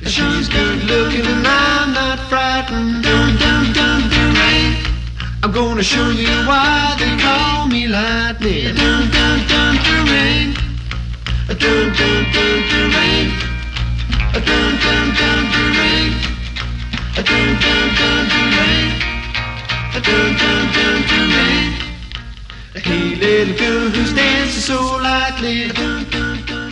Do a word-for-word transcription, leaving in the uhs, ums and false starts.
She's good looking and I'm not frightened. Dun, dun, dun, dun, rain. I'm gonna show you why they call me lightning. Dun, dun, dun, dun, rain. Dun, dun, dun, dun, rain. Dun, dun, dun, dun, rain. Dun, dun, dun, dun, rain. Dun, dun, dun, dun, rain. Hey, little girl who's dancing so lightly. Dun, dun, dun.